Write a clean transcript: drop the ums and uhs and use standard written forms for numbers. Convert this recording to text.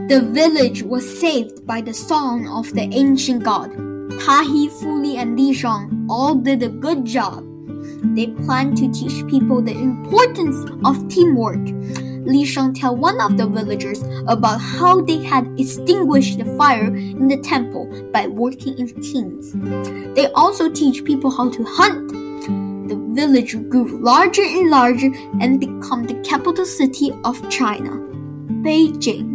The village was saved by the song of the ancient god. Tahi, Fuli, and Li Shang all did a good job. They planned to teach people the importance of teamwork. Li Shang tell one of the villagers about how they had extinguished the fire in the temple by working in teams. They also teach people how to hunt. The village grew larger and larger and became the capital city of China, Beijing.